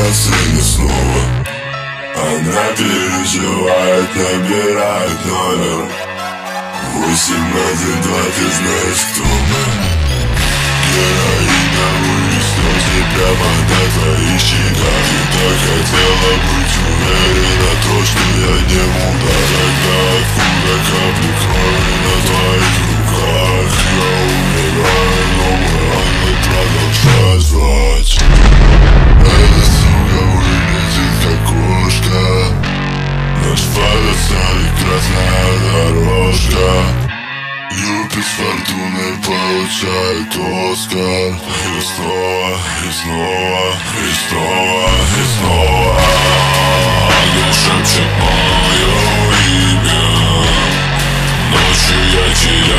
сцене снова. Она переживает, набирает номер 812, ты знаешь, кто мы. Героиня вырастет прямо на твоих щеках. Ты так хотела быть уверена, то, что я не буду. Тогда откуда капли крови на твоих руках? Я умираю, но мой ангел продолжает звать. Эта сука выглядит как кошка. Наш фадер станет красная дорожка. Юпи с фортуной получает Оскар. И снова, и снова, и снова, и снова ангел шепчет мое имя. Ночью я теряю